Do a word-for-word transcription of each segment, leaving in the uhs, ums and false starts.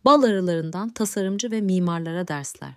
Bal arılarından tasarımcı ve mimarlara dersler.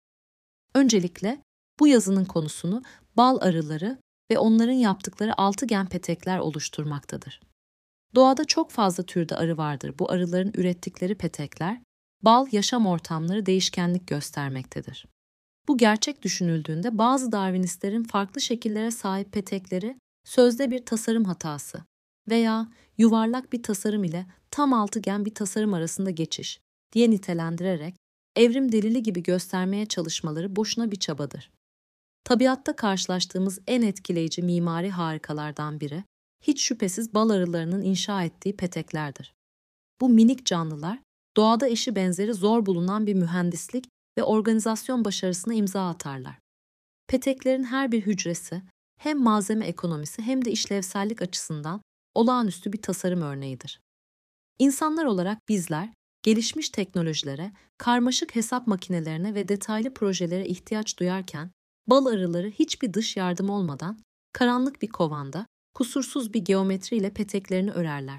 Öncelikle bu yazının konusunu bal arıları ve onların yaptıkları altıgen petekler oluşturmaktadır. Doğada çok fazla türde arı vardır. Bu arıların ürettikleri petekler, bal yaşam ortamları değişkenlik göstermektedir. Bu gerçek düşünüldüğünde bazı Darwinistlerin farklı şekillere sahip petekleri sözde bir tasarım hatası veya yuvarlak bir tasarım ile tam altıgen bir tasarım arasında geçiş diye nitelendirerek evrim delili gibi göstermeye çalışmaları boşuna bir çabadır. Tabiatta karşılaştığımız en etkileyici mimari harikalardan biri, hiç şüphesiz bal arılarının inşa ettiği peteklerdir. Bu minik canlılar, doğada eşi benzeri zor bulunan bir mühendislik ve organizasyon başarısına imza atarlar. Peteklerin her bir hücresi, hem malzeme ekonomisi hem de işlevsellik açısından olağanüstü bir tasarım örneğidir. İnsanlar olarak bizler, gelişmiş teknolojilere, karmaşık hesap makinelerine ve detaylı projelere ihtiyaç duyarken, bal arıları hiçbir dış yardım olmadan, karanlık bir kovanda, kusursuz bir geometriyle peteklerini örerler.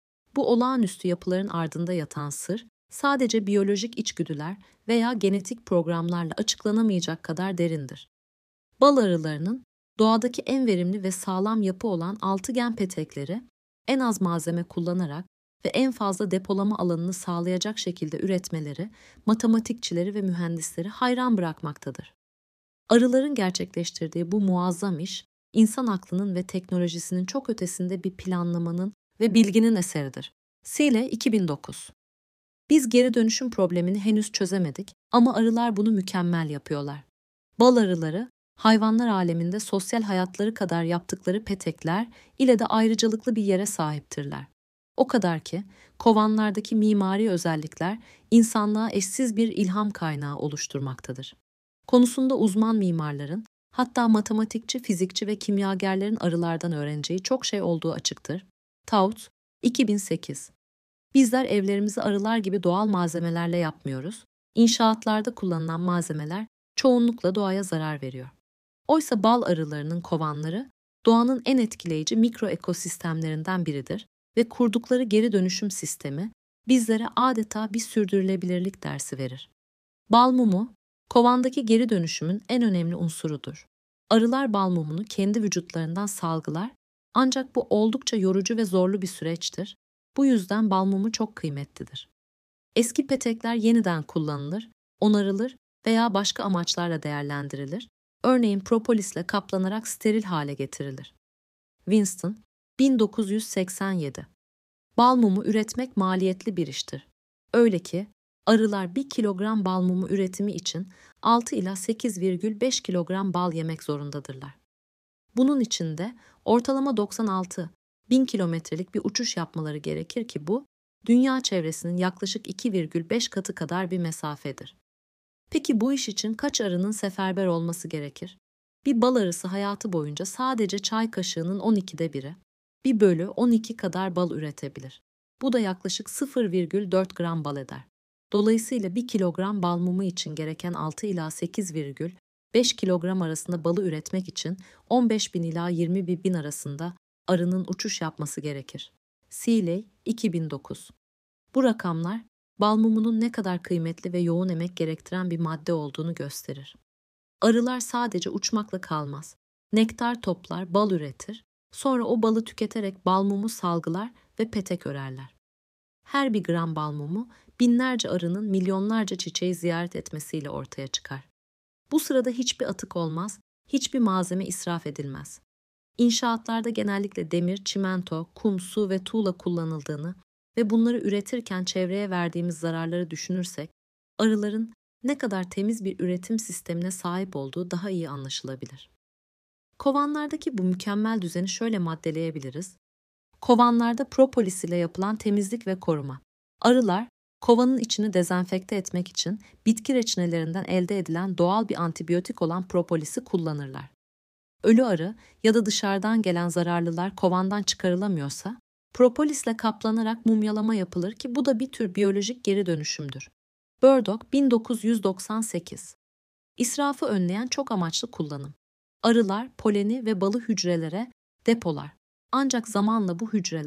Bu olağanüstü yapıların ardında yatan sır, sadece biyolojik içgüdüler veya genetik programlarla açıklanamayacak kadar derindir. Bal arılarının doğadaki en verimli ve sağlam yapı olan altıgen petekleri, en az malzeme kullanarak ve en fazla depolama alanını sağlayacak şekilde üretmeleri, matematikçileri ve mühendisleri hayran bırakmaktadır. Arıların gerçekleştirdiği bu muazzam iş, insan aklının ve teknolojisinin çok ötesinde bir planlamanın ve bilginin eseridir. Seeley iki bin dokuz. Biz geri dönüşüm problemini henüz çözemedik ama arılar bunu mükemmel yapıyorlar. Bal arıları, hayvanlar aleminde sosyal hayatları kadar yaptıkları petekler ile de ayrıcalıklı bir yere sahiptirler. O kadar ki kovanlardaki mimari özellikler insanlığa eşsiz bir ilham kaynağı oluşturmaktadır. Konusunda uzman mimarların, hatta matematikçi, fizikçi ve kimyagerlerin arılardan öğreneceği çok şey olduğu açıktır. Taut, iki bin sekiz. Bizler evlerimizi arılar gibi doğal malzemelerle yapmıyoruz. İnşaatlarda kullanılan malzemeler çoğunlukla doğaya zarar veriyor. Oysa bal arılarının kovanları doğanın en etkileyici mikro ekosistemlerinden biridir ve kurdukları geri dönüşüm sistemi bizlere adeta bir sürdürülebilirlik dersi verir. Bal mumu, kovandaki geri dönüşümün en önemli unsurudur. Arılar bal mumunu kendi vücutlarından salgılar, ancak bu oldukça yorucu ve zorlu bir süreçtir. Bu yüzden bal mumu çok kıymetlidir. Eski petekler yeniden kullanılır, onarılır veya başka amaçlarla değerlendirilir. Örneğin propolisle kaplanarak steril hale getirilir. Winston, bin dokuz yüz seksen yedi. Bal mumu üretmek maliyetli bir iştir. Öyle ki arılar bir kilogram bal mumu üretimi için altı ila sekiz virgül beş kilogram bal yemek zorundadırlar. Bunun için de ortalama doksan altı bin kilometrelik bir uçuş yapmaları gerekir ki bu, dünya çevresinin yaklaşık iki virgül beş katı kadar bir mesafedir. Peki bu iş için kaç arının seferber olması gerekir? Bir bal arısı hayatı boyunca sadece çay kaşığının on ikide biri, bir bölü on iki kadar bal üretebilir. Bu da yaklaşık sıfır virgül dört gram bal eder. Dolayısıyla bir kilogram bal mumu için gereken altı ila sekiz virgül beş kilogram arasında balı üretmek için on beş bin ila yirmi bin arasında arının uçuş yapması gerekir. Seeley, iki bin dokuz. Bu rakamlar, bal mumunun ne kadar kıymetli ve yoğun emek gerektiren bir madde olduğunu gösterir. Arılar sadece uçmakla kalmaz. Nektar toplar, bal üretir, sonra o balı tüketerek bal mumu salgılar ve petek örerler. Her bir gram bal mumu, binlerce arının milyonlarca çiçeği ziyaret etmesiyle ortaya çıkar. Bu sırada hiçbir atık olmaz, hiçbir malzeme israf edilmez. İnşaatlarda genellikle demir, çimento, kum, su ve tuğla kullanıldığını ve bunları üretirken çevreye verdiğimiz zararları düşünürsek, arıların ne kadar temiz bir üretim sistemine sahip olduğu daha iyi anlaşılabilir. Kovanlardaki bu mükemmel düzeni şöyle maddeleyebiliriz. Kovanlarda propolis ile yapılan temizlik ve koruma. Arılar, kovanın içini dezenfekte etmek için bitki reçinelerinden elde edilen doğal bir antibiyotik olan propolisi kullanırlar. Ölü arı ya da dışarıdan gelen zararlılar kovandan çıkarılamıyorsa, propolisle kaplanarak mumyalama yapılır ki bu da bir tür biyolojik geri dönüşümdür. Burdock, bin dokuz yüz doksan sekiz. İsrafı önleyen çok amaçlı kullanım. Arılar poleni ve balı hücrelere depolar. Ancak zamanla bu hücreler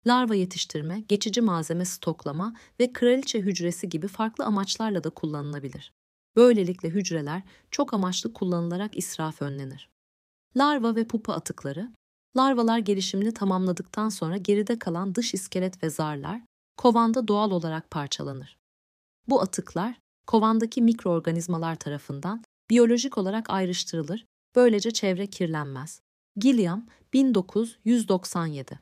Larva yetiştirme, geçici malzeme stoklama ve kraliçe hücresi gibi farklı amaçlarla da kullanılabilir. Böylelikle hücreler çok amaçlı kullanılarak israf önlenir. Larva ve pupa atıkları, larvalar gelişimini tamamladıktan sonra geride kalan dış iskelet ve zarlar, kovanda doğal olarak parçalanır. Bu atıklar, kovandaki mikroorganizmalar tarafından biyolojik olarak ayrıştırılır, böylece çevre kirlenmez. Gilliam, bin dokuz yüz doksan yedi.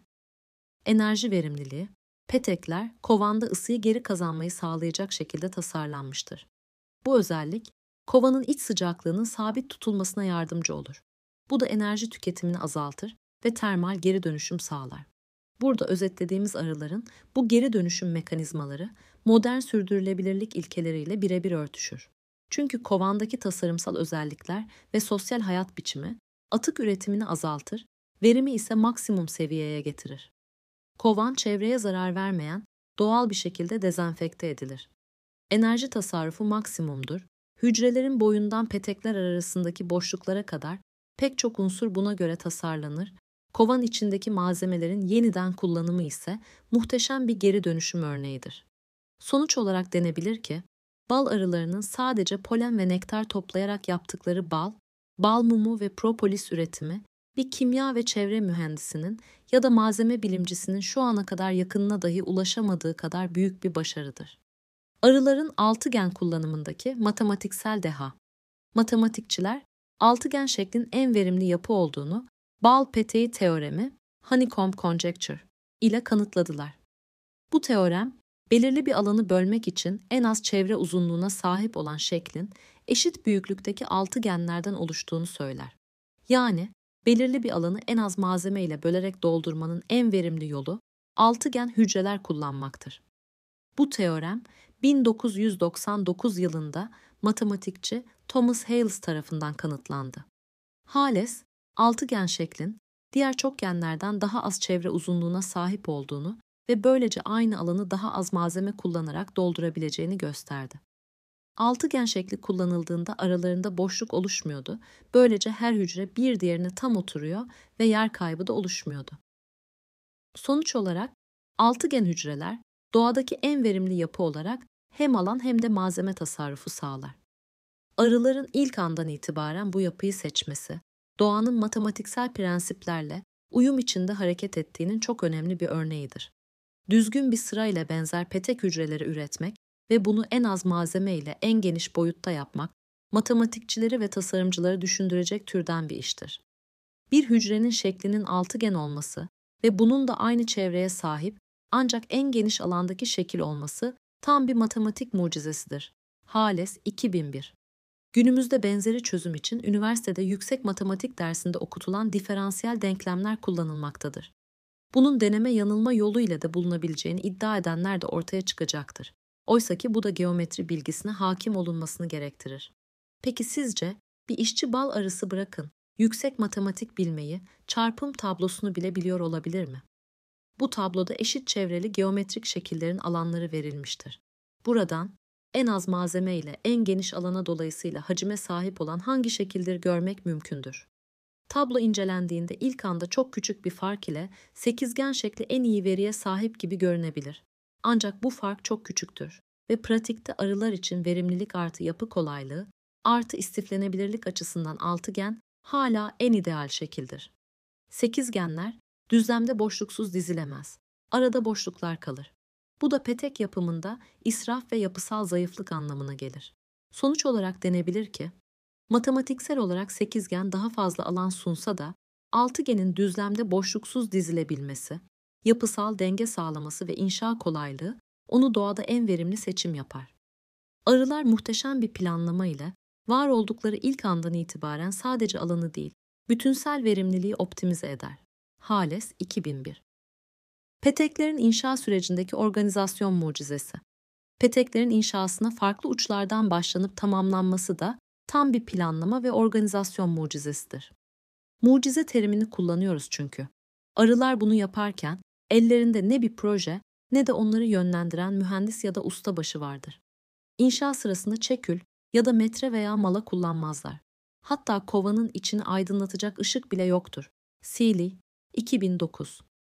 Enerji verimliliği, petekler kovanda ısıyı geri kazanmayı sağlayacak şekilde tasarlanmıştır. Bu özellik, kovanın iç sıcaklığının sabit tutulmasına yardımcı olur. Bu da enerji tüketimini azaltır ve termal geri dönüşüm sağlar. Burada özetlediğimiz arıların bu geri dönüşüm mekanizmaları modern sürdürülebilirlik ilkeleriyle birebir örtüşür. Çünkü kovandaki tasarımsal özellikler ve sosyal hayat biçimi atık üretimini azaltır, verimi ise maksimum seviyeye getirir. Kovan çevreye zarar vermeyen, doğal bir şekilde dezenfekte edilir. Enerji tasarrufu maksimumdur. Hücrelerin boyundan petekler arasındaki boşluklara kadar pek çok unsur buna göre tasarlanır. Kovan içindeki malzemelerin yeniden kullanımı ise muhteşem bir geri dönüşüm örneğidir. Sonuç olarak denebilir ki, bal arılarının sadece polen ve nektar toplayarak yaptıkları bal, bal mumu ve propolis üretimi, bir kimya ve çevre mühendisinin ya da malzeme bilimcisinin şu ana kadar yakınına dahi ulaşamadığı kadar büyük bir başarıdır. Arıların altıgen kullanımındaki matematiksel deha. Matematikçiler, altıgen şeklin en verimli yapı olduğunu bal peteği teoremi, honeycomb conjecture ile kanıtladılar. Bu teorem, belirli bir alanı bölmek için en az çevre uzunluğuna sahip olan şeklin eşit büyüklükteki altıgenlerden oluştuğunu söyler. Yani, belirli bir alanı en az malzeme ile bölerek doldurmanın en verimli yolu altıgen hücreler kullanmaktır. Bu teorem bin dokuz yüz doksan dokuz yılında matematikçi Thomas Hales tarafından kanıtlandı. Hales, altıgen şeklin diğer çokgenlerden daha az çevre uzunluğuna sahip olduğunu ve böylece aynı alanı daha az malzeme kullanarak doldurabileceğini gösterdi. Altıgen şekli kullanıldığında aralarında boşluk oluşmuyordu, böylece her hücre bir diğerine tam oturuyor ve yer kaybı da oluşmuyordu. Sonuç olarak altıgen hücreler doğadaki en verimli yapı olarak hem alan hem de malzeme tasarrufu sağlar. Arıların ilk andan itibaren bu yapıyı seçmesi, doğanın matematiksel prensiplerle uyum içinde hareket ettiğinin çok önemli bir örneğidir. Düzgün bir sırayla benzer petek hücreleri üretmek ve bunu en az malzeme ile en geniş boyutta yapmak, matematikçileri ve tasarımcıları düşündürecek türden bir iştir. Bir hücrenin şeklinin altıgen olması ve bunun da aynı çevreye sahip ancak en geniş alandaki şekil olması tam bir matematik mucizesidir. Hales iki bin bir. Günümüzde benzeri çözüm için üniversitede yüksek matematik dersinde okutulan diferansiyel denklemler kullanılmaktadır. Bunun deneme yanılma yolu ile de bulunabileceğini iddia edenler de ortaya çıkacaktır. Oysaki bu da geometri bilgisine hakim olunmasını gerektirir. Peki sizce bir işçi bal arısı bırakın, yüksek matematik bilmeyi, çarpım tablosunu bile biliyor olabilir mi? Bu tabloda eşit çevreli geometrik şekillerin alanları verilmiştir. Buradan en az malzeme ile en geniş alana dolayısıyla hacime sahip olan hangi şekildir görmek mümkündür. Tablo incelendiğinde ilk anda çok küçük bir fark ile sekizgen şekli en iyi veriye sahip gibi görünebilir. Ancak bu fark çok küçüktür ve pratikte arılar için verimlilik artı yapı kolaylığı artı istiflenebilirlik açısından altıgen hala en ideal şekildir. Sekizgenler düzlemde boşluksuz dizilemez. Arada boşluklar kalır. Bu da petek yapımında israf ve yapısal zayıflık anlamına gelir. Sonuç olarak denebilir ki, matematiksel olarak sekizgen daha fazla alan sunsa da altıgenin düzlemde boşluksuz dizilebilmesi, yapısal denge sağlaması ve inşa kolaylığı onu doğada en verimli seçim yapar. Arılar muhteşem bir planlama ile var oldukları ilk andan itibaren sadece alanı değil, bütünsel verimliliği optimize eder. Hales iki bin bir. Peteklerin inşa sürecindeki organizasyon mucizesi. Peteklerin inşasına farklı uçlardan başlanıp tamamlanması da tam bir planlama ve organizasyon mucizesidir. Mucize terimini kullanıyoruz çünkü. Arılar bunu yaparken ellerinde ne bir proje ne de onları yönlendiren mühendis ya da ustabaşı vardır. İnşa sırasında çekül ya da metre veya mala kullanmazlar. Hatta kovanın içini aydınlatacak ışık bile yoktur. Seeley, iki bin dokuz.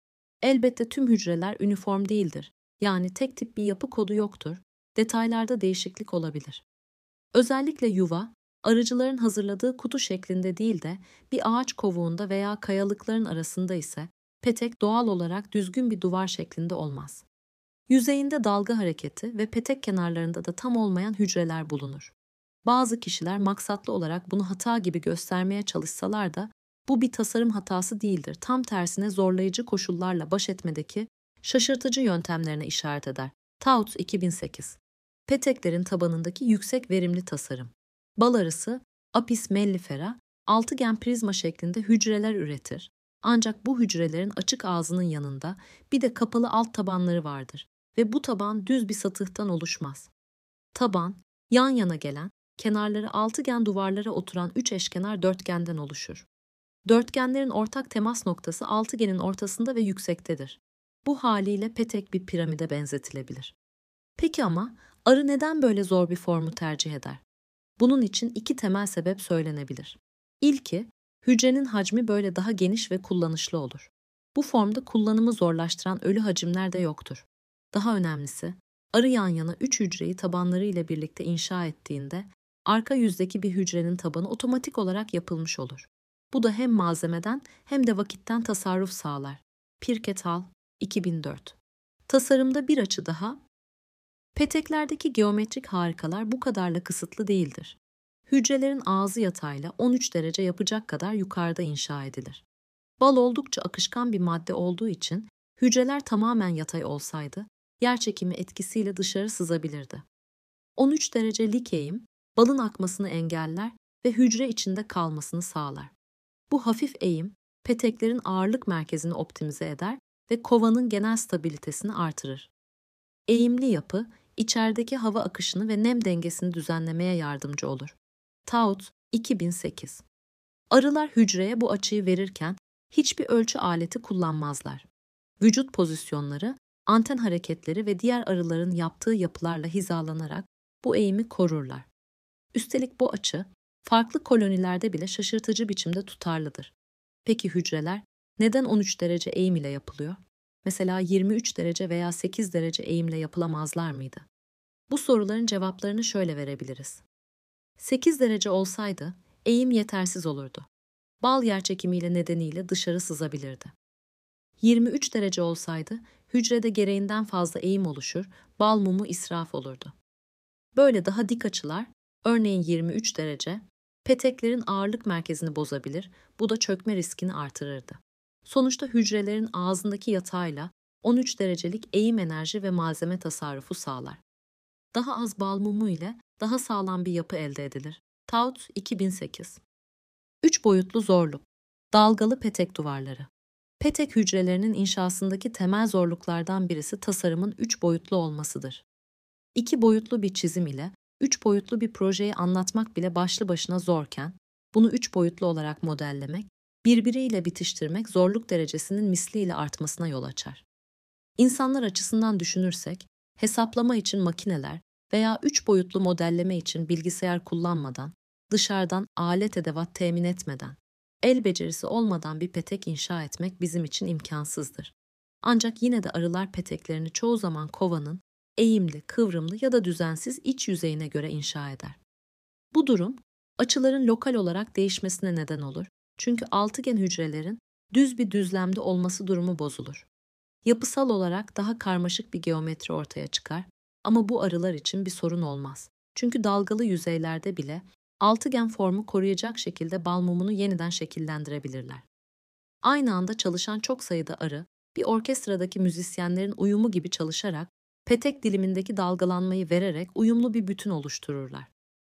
Elbette tüm hücreler üniform değildir. Yani tek tip bir yapı kodu yoktur. Detaylarda değişiklik olabilir. Özellikle yuva, arıcıların hazırladığı kutu şeklinde değil de bir ağaç kovuğunda veya kayalıkların arasında ise petek doğal olarak düzgün bir duvar şeklinde olmaz. Yüzeyinde dalga hareketi ve petek kenarlarında da tam olmayan hücreler bulunur. Bazı kişiler maksatlı olarak bunu hata gibi göstermeye çalışsalar da bu bir tasarım hatası değildir. Tam tersine zorlayıcı koşullarla baş etmedeki şaşırtıcı yöntemlerine işaret eder. Tauts iki bin sekiz. Peteklerin tabanındaki yüksek verimli tasarım. Bal arısı Apis mellifera altıgen prizma şeklinde hücreler üretir. Ancak bu hücrelerin açık ağzının yanında bir de kapalı alt tabanları vardır ve bu taban düz bir satıhtan oluşmaz. Taban, yan yana gelen, kenarları altıgen duvarlara oturan üç eşkenar dörtgenden oluşur. Dörtgenlerin ortak temas noktası altıgenin ortasında ve yüksektedir. Bu haliyle petek bir piramide benzetilebilir. Peki ama arı neden böyle zor bir formu tercih eder? Bunun için iki temel sebep söylenebilir. İlki, hücrenin hacmi böyle daha geniş ve kullanışlı olur. Bu formda kullanımı zorlaştıran ölü hacimler de yoktur. Daha önemlisi, arı yan yana üç hücreyi tabanları ile birlikte inşa ettiğinde, arka yüzdeki bir hücrenin tabanı otomatik olarak yapılmış olur. Bu da hem malzemeden hem de vakitten tasarruf sağlar. Pirket Hall, iki bin dört. Tasarımda bir açı daha, peteklerdeki geometrik harikalar bu kadarla kısıtlı değildir. Hücrelerin ağzı yatayla on üç derece yapacak kadar yukarıda inşa edilir. Bal oldukça akışkan bir madde olduğu için hücreler tamamen yatay olsaydı, yerçekimi etkisiyle dışarı sızabilirdi. on üç derecelik eğim, balın akmasını engeller ve hücre içinde kalmasını sağlar. Bu hafif eğim, peteklerin ağırlık merkezini optimize eder ve kovanın genel stabilitesini artırır. Eğimli yapı, içerideki hava akışını ve nem dengesini düzenlemeye yardımcı olur. Tauts iki bin sekiz. Arılar hücreye bu açıyı verirken hiçbir ölçü aleti kullanmazlar. Vücut pozisyonları, anten hareketleri ve diğer arıların yaptığı yapılarla hizalanarak bu eğimi korurlar. Üstelik bu açı, farklı kolonilerde bile şaşırtıcı biçimde tutarlıdır. Peki hücreler neden on üç derece eğim ile yapılıyor? Mesela yirmi üç derece veya sekiz derece eğimle yapılamazlar mıydı? Bu soruların cevaplarını şöyle verebiliriz. sekiz derece olsaydı eğim yetersiz olurdu. Bal yerçekimiyle nedeniyle dışarı sızabilirdi. yirmi üç derece olsaydı hücrede gereğinden fazla eğim oluşur, bal mumu israf olurdu. Böyle daha dik açılar, örneğin yirmi üç derece, peteklerin ağırlık merkezini bozabilir, bu da çökme riskini artırırdı. Sonuçta hücrelerin ağzındaki yatayla on üç derecelik eğim enerji ve malzeme tasarrufu sağlar. Daha az bal mumu ile daha sağlam bir yapı elde edilir. Tauts iki bin sekiz. Üç boyutlu zorluk. Dalgalı petek duvarları. Petek hücrelerinin inşasındaki temel zorluklardan birisi tasarımın üç boyutlu olmasıdır. İki boyutlu bir çizim ile üç boyutlu bir projeyi anlatmak bile başlı başına zorken, bunu üç boyutlu olarak modellemek, birbiriyle bitiştirmek zorluk derecesinin misliyle artmasına yol açar. İnsanlar açısından düşünürsek, hesaplama için makineler veya üç boyutlu modelleme için bilgisayar kullanmadan, dışarıdan alet edevat temin etmeden, el becerisi olmadan bir petek inşa etmek bizim için imkansızdır. Ancak yine de arılar peteklerini çoğu zaman kovanın eğimli, kıvrımlı ya da düzensiz iç yüzeyine göre inşa eder. Bu durum, açıların lokal olarak değişmesine neden olur. Çünkü altıgen hücrelerin düz bir düzlemde olması durumu bozulur. Yapısal olarak daha karmaşık bir geometri ortaya çıkar ama bu arılar için bir sorun olmaz. Çünkü dalgalı yüzeylerde bile altıgen formu koruyacak şekilde bal mumunu yeniden şekillendirebilirler. Aynı anda çalışan çok sayıda arı, bir orkestradaki müzisyenlerin uyumu gibi çalışarak, petek dilimindeki dalgalanmayı vererek uyumlu bir bütün oluştururlar.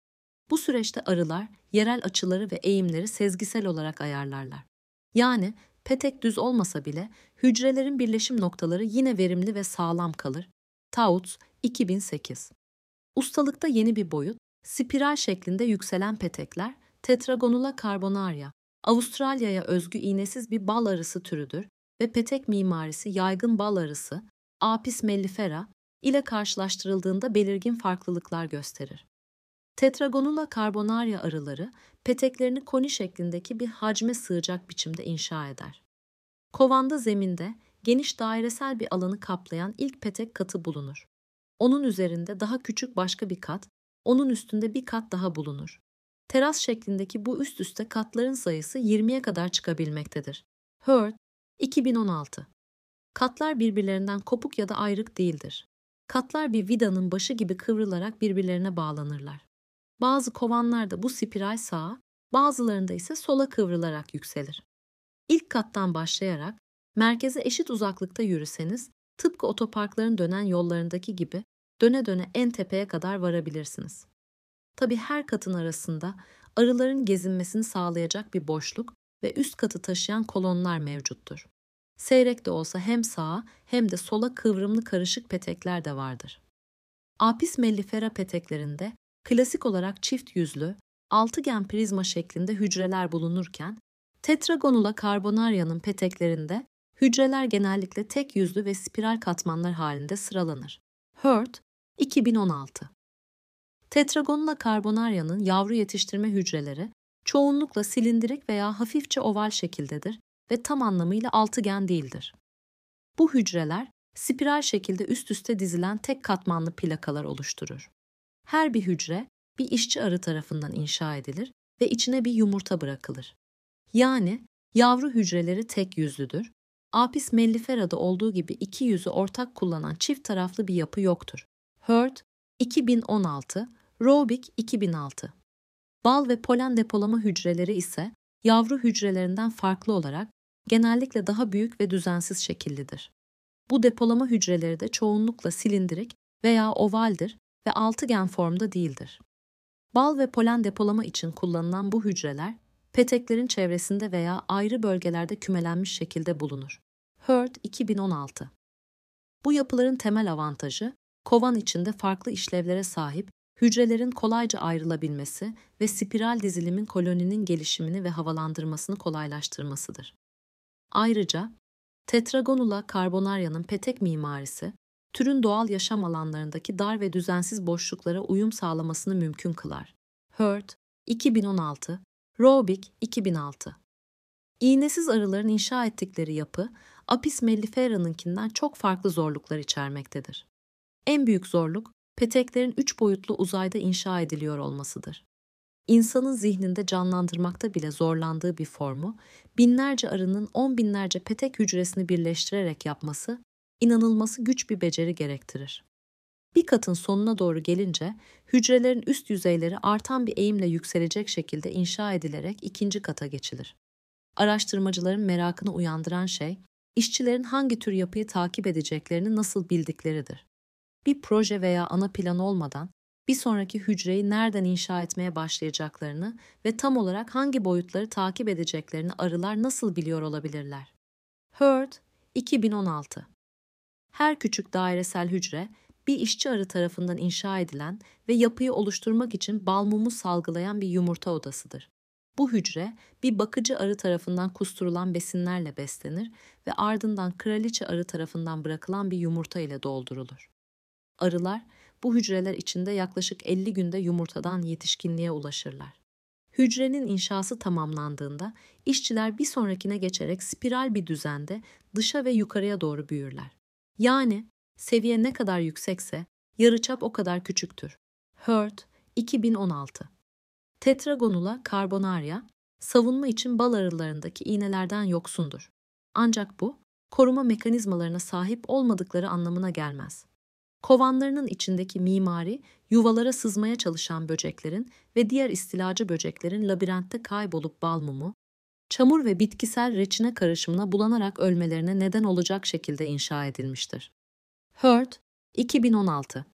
Bu süreçte arılar, yerel açıları ve eğimleri sezgisel olarak ayarlarlar. Yani petek düz olmasa bile hücrelerin birleşim noktaları yine verimli ve sağlam kalır. Tauts iki bin sekiz. Ustalıkta yeni bir boyut, spiral şeklinde yükselen petekler, Tetragonula carbonaria, Avustralya'ya özgü iğnesiz bir bal arısı türüdür ve petek mimarisi yaygın bal arısı, Apis mellifera ile karşılaştırıldığında belirgin farklılıklar gösterir. Tetragonula carbonaria arıları, peteklerini koni şeklindeki bir hacme sığacak biçimde inşa eder. Kovanda zeminde geniş dairesel bir alanı kaplayan ilk petek katı bulunur. Onun üzerinde daha küçük başka bir kat, onun üstünde bir kat daha bulunur. Teras şeklindeki bu üst üste katların sayısı yirmiye kadar çıkabilmektedir. Hurd, iki bin on altı. Katlar birbirlerinden kopuk ya da ayrık değildir. Katlar bir vidanın başı gibi kıvrılarak birbirlerine bağlanırlar. Bazı kovanlarda bu spiral sağa, bazılarında ise sola kıvrılarak yükselir. İlk kattan başlayarak merkeze eşit uzaklıkta yürüseniz, tıpkı otoparkların dönen yollarındaki gibi döne döne en tepeye kadar varabilirsiniz. Tabii her katın arasında arıların gezinmesini sağlayacak bir boşluk ve üst katı taşıyan kolonlar mevcuttur. Seyrek de olsa hem sağa hem de sola kıvrımlı karışık petekler de vardır. Apis mellifera peteklerinde klasik olarak çift yüzlü, altıgen prizma şeklinde hücreler bulunurken, Tetragonula carbonarya'nın peteklerinde hücreler genellikle tek yüzlü ve spiral katmanlar halinde sıralanır. Hurd, iki bin on altı. Tetragonula carbonarya'nın yavru yetiştirme hücreleri çoğunlukla silindirik veya hafifçe oval şekildedir ve tam anlamıyla altıgen değildir. Bu hücreler spiral şekilde üst üste dizilen tek katmanlı plakalar oluşturur. Her bir hücre bir işçi arı tarafından inşa edilir ve içine bir yumurta bırakılır. Yani yavru hücreleri tek yüzlüdür. Apis mellifera'da olduğu gibi iki yüzü ortak kullanan çift taraflı bir yapı yoktur. Hurd, iki bin on altı, Robic iki bin altı. Bal ve polen depolama hücreleri ise yavru hücrelerinden farklı olarak genellikle daha büyük ve düzensiz şekillidir. Bu depolama hücreleri de çoğunlukla silindirik veya ovaldir ve altıgen formda değildir. Bal ve polen depolama için kullanılan bu hücreler, peteklerin çevresinde veya ayrı bölgelerde kümelenmiş şekilde bulunur. Hurd, iki bin on altı. Bu yapıların temel avantajı, kovan içinde farklı işlevlere sahip hücrelerin kolayca ayrılabilmesi ve spiral dizilimin koloninin gelişimini ve havalandırmasını kolaylaştırmasıdır. Ayrıca, Tetragonula carbonarya'nın petek mimarisi, türün doğal yaşam alanlarındaki dar ve düzensiz boşluklara uyum sağlamasını mümkün kılar. Hurd, iki bin on altı, Robic, iki bin altı. İğnesiz arıların inşa ettikleri yapı, Apis mellifera'nınkinden çok farklı zorluklar içermektedir. En büyük zorluk, peteklerin üç boyutlu uzayda inşa ediliyor olmasıdır. İnsanın zihninde canlandırmakta bile zorlandığı bir formu, binlerce arının on binlerce petek hücresini birleştirerek yapması, inanılması güç bir beceri gerektirir. Bir katın sonuna doğru gelince, hücrelerin üst yüzeyleri artan bir eğimle yükselecek şekilde inşa edilerek ikinci kata geçilir. Araştırmacıların merakını uyandıran şey, işçilerin hangi tür yapıyı takip edeceklerini nasıl bildikleridir. Bir proje veya ana plan olmadan, bir sonraki hücreyi nereden inşa etmeye başlayacaklarını ve tam olarak hangi boyutları takip edeceklerini arılar nasıl biliyor olabilirler? Hurd, iki bin on altı. Her küçük dairesel hücre, bir işçi arı tarafından inşa edilen ve yapıyı oluşturmak için bal mumu salgılayan bir yumurta odasıdır. Bu hücre, bir bakıcı arı tarafından kusturulan besinlerle beslenir ve ardından kraliçe arı tarafından bırakılan bir yumurta ile doldurulur. Arılar, bu hücreler içinde yaklaşık elli günde yumurtadan yetişkinliğe ulaşırlar. Hücrenin inşası tamamlandığında, işçiler bir sonrakine geçerek spiral bir düzende dışa ve yukarıya doğru büyürler. Yani, seviye ne kadar yüksekse, yarıçap o kadar küçüktür. Hurd, iki bin on altı. Tetragonula carbonaria, savunma için bal arılarındaki iğnelerden yoksundur. Ancak bu, koruma mekanizmalarına sahip olmadıkları anlamına gelmez. Kovanlarının içindeki mimari, yuvalara sızmaya çalışan böceklerin ve diğer istilacı böceklerin labirentte kaybolup bal mumu, çamur ve bitkisel reçine karışımına bulanarak ölmelerine neden olacak şekilde inşa edilmiştir. Hurd, iki bin on altı.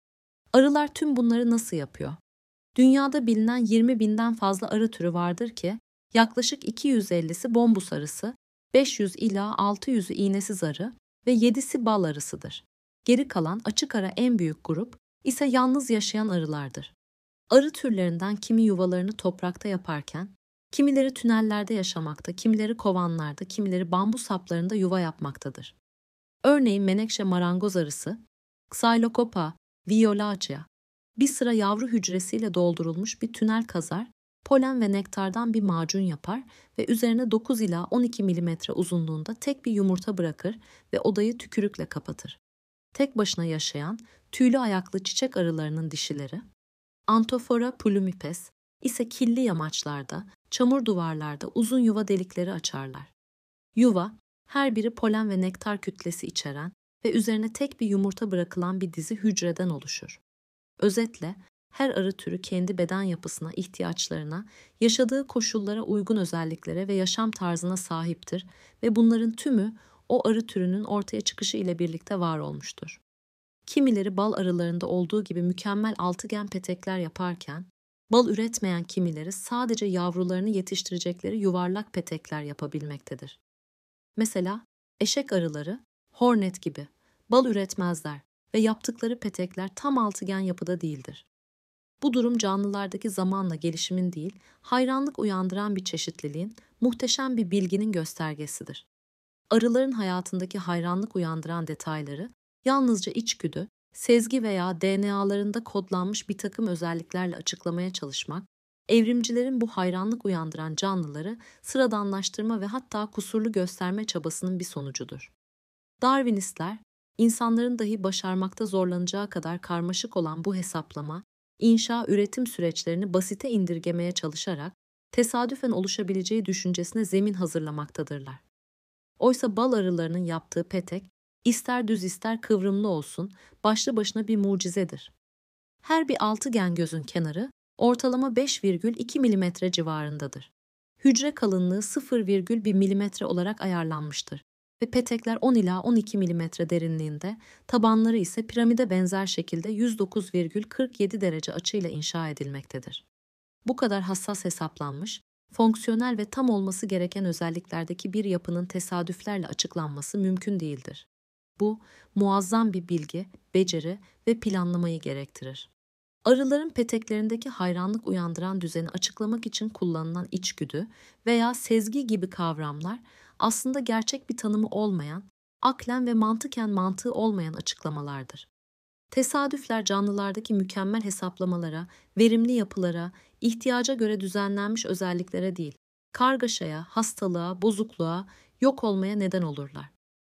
Arılar tüm bunları nasıl yapıyor? Dünyada bilinen yirmi binden fazla arı türü vardır ki, yaklaşık iki yüz ellisi bombus arısı, beş yüz ila altı yüzü iğnesiz arı ve yedisi bal arısıdır. Geri kalan açık ara en büyük grup ise yalnız yaşayan arılardır. Arı türlerinden kimi yuvalarını toprakta yaparken, kimileri tünellerde yaşamakta, kimileri kovanlarda, kimileri bambu saplarında yuva yapmaktadır. Örneğin menekşe marangoz arısı, Xylocopa violacea, bir sıra yavru hücresiyle doldurulmuş bir tünel kazar polen ve nektardan bir macun yapar ve üzerine dokuz ila on iki milimetre uzunluğunda tek bir yumurta bırakır ve odayı tükürükle kapatır. Tek başına yaşayan tüylü ayaklı çiçek arılarının dişileri, Anthophora plumipes ise killi yamaçlarda, çamur duvarlarda uzun yuva delikleri açarlar. Yuva, her biri polen ve nektar kütlesi içeren ve üzerine tek bir yumurta bırakılan bir dizi hücreden oluşur. Özetle, her arı türü kendi beden yapısına, ihtiyaçlarına, yaşadığı koşullara uygun özelliklere ve yaşam tarzına sahiptir ve bunların tümü o arı türünün ortaya çıkışı ile birlikte var olmuştur. Kimileri bal arılarında olduğu gibi mükemmel altıgen petekler yaparken, bal üretmeyen kimileri sadece yavrularını yetiştirecekleri yuvarlak petekler yapabilmektedir. Mesela eşek arıları, hornet gibi bal üretmezler ve yaptıkları petekler tam altıgen yapıda değildir. Bu durum canlılardaki zamanla gelişimin değil, hayranlık uyandıran bir çeşitliliğin, muhteşem bir bilginin göstergesidir. Arıların hayatındaki hayranlık uyandıran detayları, yalnızca içgüdü, sezgi veya D N A'larında kodlanmış bir takım özelliklerle açıklamaya çalışmak, evrimcilerin bu hayranlık uyandıran canlıları sıradanlaştırma ve hatta kusurlu gösterme çabasının bir sonucudur. Darwinistler, insanların dahi başarmakta zorlanacağı kadar karmaşık olan bu hesaplama, inşa üretim süreçlerini basite indirgemeye çalışarak tesadüfen oluşabileceği düşüncesine zemin hazırlamaktadırlar. Oysa bal arılarının yaptığı petek, ister düz ister kıvrımlı olsun, başlı başına bir mucizedir. Her bir altıgen gözün kenarı ortalama beş virgül iki milimetre civarındadır. Hücre kalınlığı sıfır virgül bir milimetre olarak ayarlanmıştır ve petekler on ila on iki milimetre derinliğinde, tabanları ise piramide benzer şekilde yüz dokuz virgül kırk yedi derece açıyla inşa edilmektedir. Bu kadar hassas hesaplanmış, fonksiyonel ve tam olması gereken özelliklerdeki bir yapının tesadüflerle açıklanması mümkün değildir. Bu, muazzam bir bilgi, beceri ve planlamayı gerektirir. Arıların peteklerindeki hayranlık uyandıran düzeni açıklamak için kullanılan içgüdü veya sezgi gibi kavramlar aslında gerçek bir tanımı olmayan, aklen ve mantıken mantığı olmayan açıklamalardır. Tesadüfler canlılardaki mükemmel hesaplamalara, verimli yapılara, ihtiyaca göre düzenlenmiş özelliklere değil, kargaşaya, hastalığa, bozukluğa, yok olmaya neden olurlar.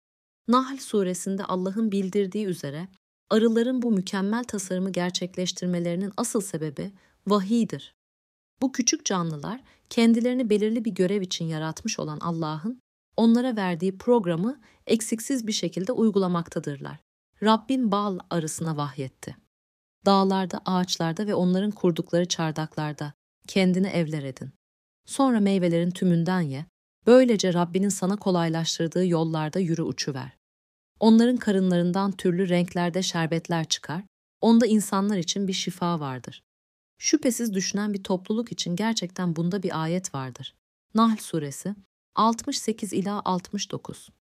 Nahl suresinde Allah'ın bildirdiği üzere, arıların bu mükemmel tasarımı gerçekleştirmelerinin asıl sebebi vahiydir. Bu küçük canlılar kendilerini belirli bir görev için yaratmış olan Allah'ın onlara verdiği programı eksiksiz bir şekilde uygulamaktadırlar. Rabbin bal arısına vahyetti. Dağlarda, ağaçlarda ve onların kurdukları çardaklarda kendine evler edin. Sonra meyvelerin tümünden ye, böylece Rabbinin sana kolaylaştırdığı yollarda yürü uçuver. Onların karınlarından türlü renklerde şerbetler çıkar, onda insanlar için bir şifa vardır. Şüphesiz düşünen bir topluluk için gerçekten bunda bir ayet vardır. Nahl suresi altmış sekiz ila altmış dokuz.